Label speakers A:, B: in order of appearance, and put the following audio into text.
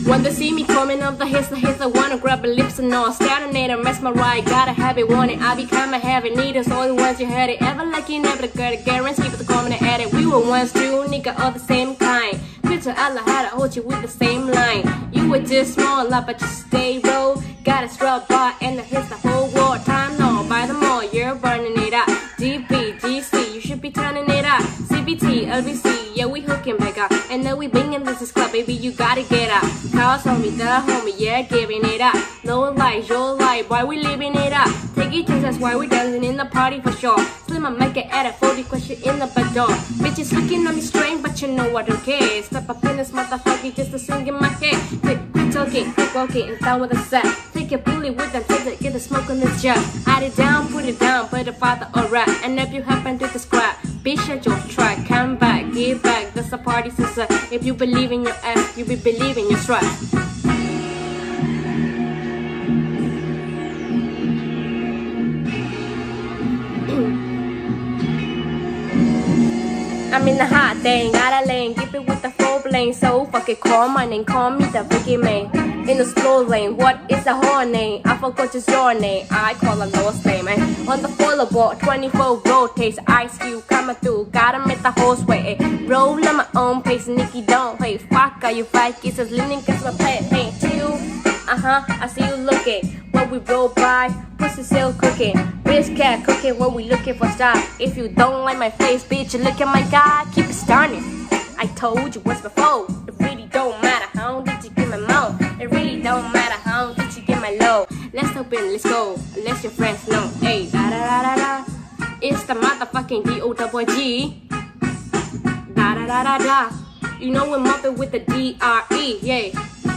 A: When they see me coming up the hills, I wanna grab her lips and all. Staring at her, mesmerized, gotta have it, want it. I become a heavy needle, so the ones you had it. Ever like you never got it, guarantee with the comment at it. We were once two, nigga, all the same kind. Picture Allah had to hold you with the same line. You were just small, but you stay low. Got a strap bar and the hits the whole world. Time no, by the more, you're burning it up. DB, GC, you should be turning it up. CBT, LBC, yeah, we hooking back up. And then we banging this is club, baby, you gotta get up. Cause homie, the homie, yeah, giving it up. No lies, your life, why we living it up? Take it to that's why we dancing in the party for sure. Slim, I make it at a 40 question in the back door. Bitches looking at me strange, but you know I don't care. Step up in this motherfucker just to sing in my head. Quit talking, quit walking, and down with the set. Take a bully with them, take it, get the smoke on this jet. Add it down, put the father or rap. And if you happen to the scrap, be sure your track, come back, give back. That's a party sister. If you believe in your ass, you be believing your strap. I'm in the hot thing, got a lane, keep it with the full lane. So fuck it, call my name, call me the Vicky man. In the slow lane, what is the whole name? I forgot just your name, I call a lost name, man. On the follow board, 24 rotates, ice cube coming through, gotta make the whole sway. Roll on my own pace, Nicky don't play. Fuck, are you fight kisses, leaning cause my play. Hey, chill, I see you looking. When we roll by, pussy still cooking. Bitch cat cooking when we looking for style. If you don't like my face, bitch, look at my guy, keep it starting. I told you once before, it really don't matter how did you get my mouth. It really don't matter how did you get my low. Let's open, let's go, let your friends know. Hey, da da da da da. It's the motherfucking D-O-double-G. Da da da da da. You know we're mopping with the D-R-E, yeah.